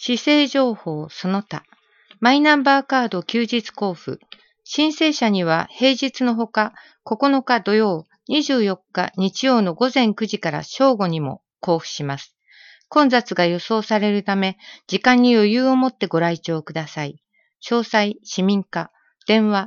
市政情報その他、マイナンバーカード休日交付。申請者には平日のほか、9日土曜、24日日曜の午前9時から正午にも交付します。混雑が予想されるため、時間に余裕を持ってご来庁ください。詳細、市民課、電話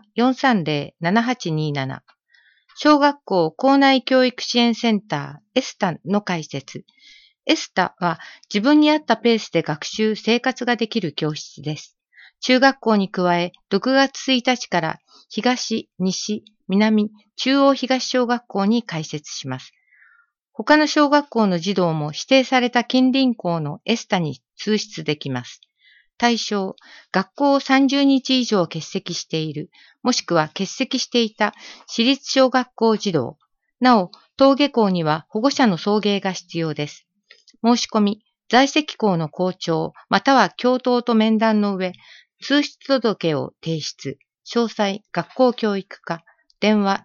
430-7827。小学校校内教育支援センターエスタの開設。エスタは自分に合ったペースで学習・生活ができる教室です。中学校に加え、6月1日から東、西、南、中央東小学校に開設します。他の小学校の児童も指定された近隣校のエスタに通出できます。対象、学校を30日以上欠席している、もしくは欠席していた私立小学校児童。なお、登下校には保護者の送迎が必要です。申し込み、在籍校の校長、または教頭と面談の上、通出届を提出。詳細、学校教育課、電話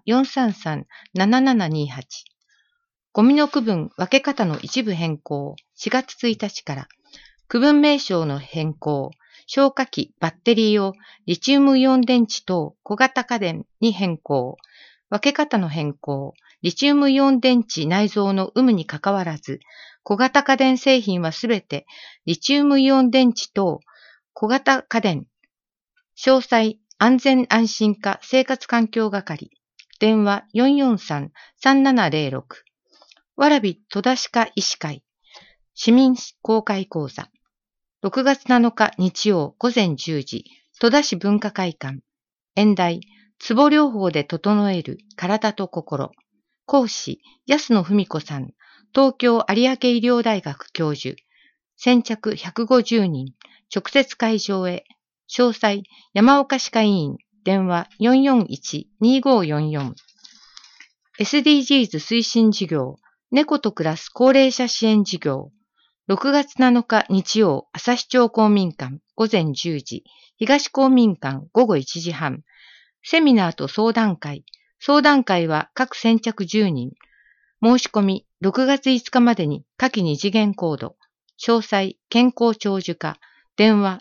433-7728。ゴミの区分分け方の一部変更、4月1日から。区分名称の変更、消火器、バッテリーをリチウムイオン電池等小型家電に変更。分け方の変更、リチウムイオン電池内蔵の有無にかかわらず、小型家電製品はすべてリチウムイオン電池等小型家電。詳細、安全安心課生活環境係。電話443-3706。蕨戸田歯科医師会。市民公開講座。6月7日日曜午前10時、戸田市文化会館。演題、ツボ療法で整える体と心。講師、安野文子さん。東京有明医療大学教授。先着150人。直接会場へ。詳細、山岡歯科医院。電話441-2544。SDGs 推進事業。猫と暮らす高齢者支援事業。6月7日日曜、旭町公民館午前10時、東公民館午後1時半。セミナーと相談会。相談会は各先着10人。申し込み、6月5日までに下記2次元コード。詳細、健康長寿課。電話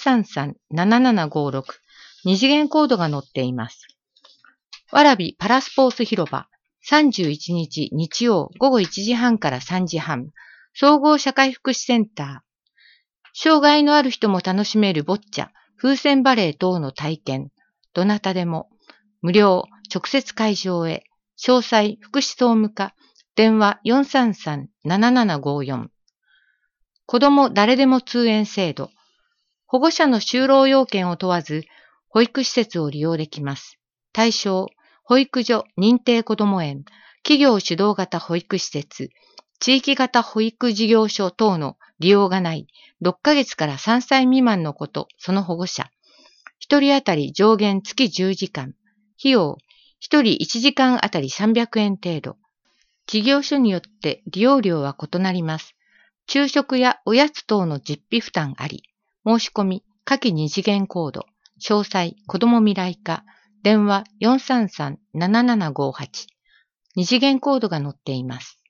433-7756。2次元コードが載っています。蕨パラスポーツ広場。31日日曜午後1時半から3時半。総合社会福祉センター。障害のある人も楽しめるボッチャ、風船バレー等の体験。どなたでも。無料、直接会場へ。詳細、福祉総務課。電話433-7754。子ども誰でも通園制度。保護者の就労要件を問わず、保育施設を利用できます。対象、保育所認定こども園、企業主導型保育施設、地域型保育事業所等の利用がない6ヶ月から3歳未満の子とその保護者。1人当たり上限月10時間。費用、1人1時間当たり300円程度。事業所によって利用料は異なります。昼食やおやつ等の実費負担あり。申し込み、下記2次元コード。詳細、子ども未来課。電話433-7758。2次元コードが載っています。